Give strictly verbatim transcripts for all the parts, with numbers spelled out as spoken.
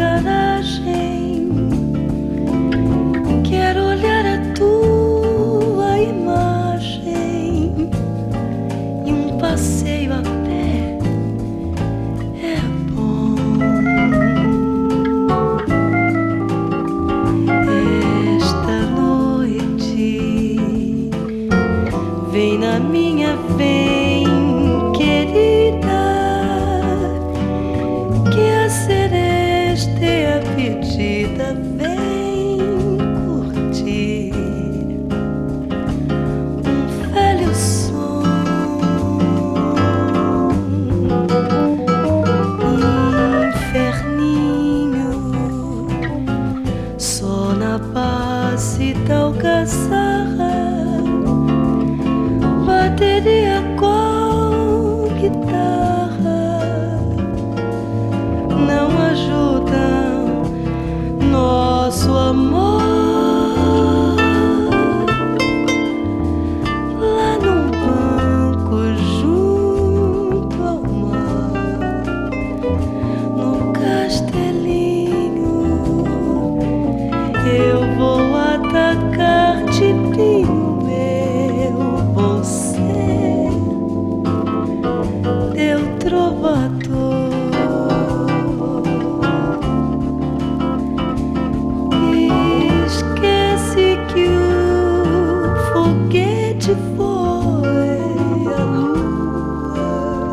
sacanagem. Quero olhar a tua imagem e um passeio a pé é bom. Esta noite vem na minha, vem, querida, que a seresta é a pedida, vem curtir um velho som, inferninho, só na base da algazarra, bateria com guitarra não ajudam nosso amor. Lá num banco junto ao mar, no castelinho, eu vou atacar de pinho meu você, teu trovador. Esquece que o foguete foi a lua.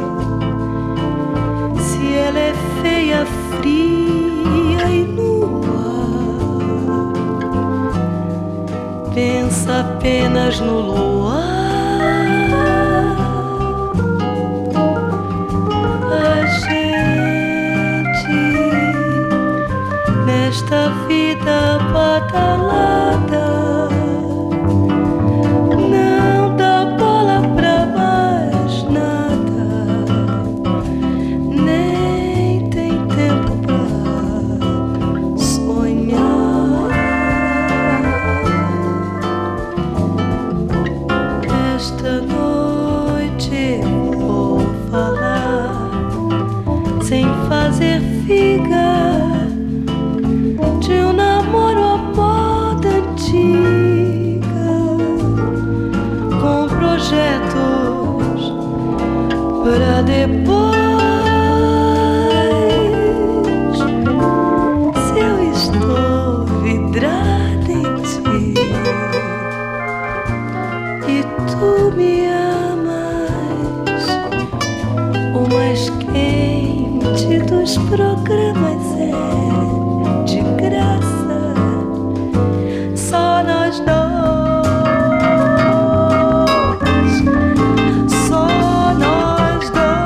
Se ela é feia, fria e nua, pensa apenas no luar. A gente nesta vida badalada não dá bola pra mais nada, nem tem tempo pra sonhar. Esta noite eu vou falar sem fazer figa de um namoro à moda antiga, com projetos pra depois. Se eu estou vidrada em ti e tu me amas, o mais quente dos programas é de graça, só nós dois, só nós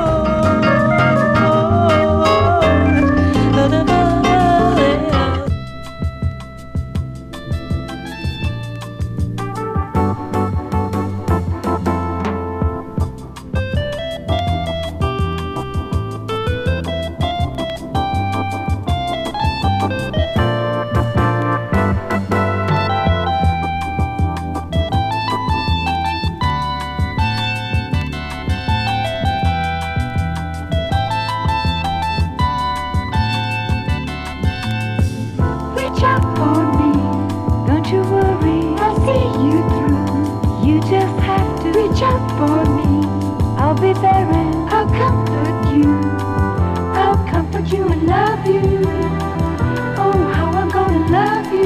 Reach out for me, don't you worry, I'll see you through. You just have to reach out for me. I'll be there and I'll comfort you. I'll comfort you and love you. Oh, how I'm gonna love you.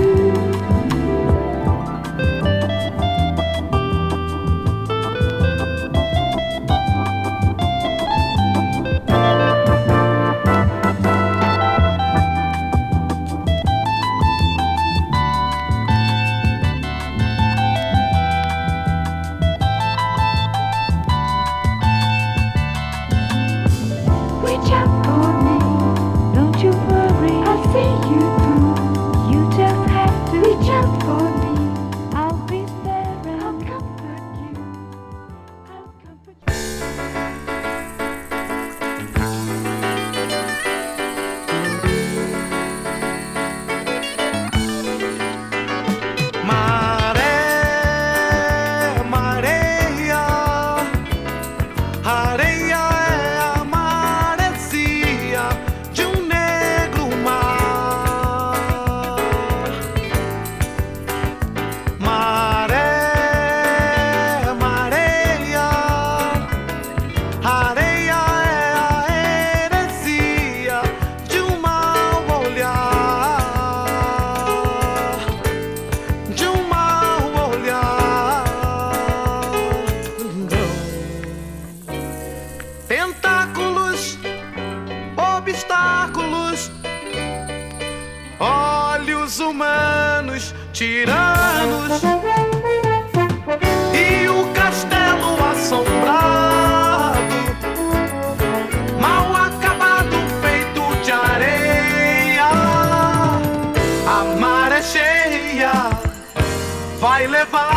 Reach out for me, don't you worry, I'll see you through. You just have to reach out for me. I'll be there and I'll comfort you. I'll comfort you. Maré, mareia, areia é a maresia de um negro mar. Areia é a heresia de um mau olhar, de um mau olhar. Tentáculos, obstáculos, olhos humanos, tiranos, e o castelo assombrado, mal acabado, feito de areia. A maré cheia vai levar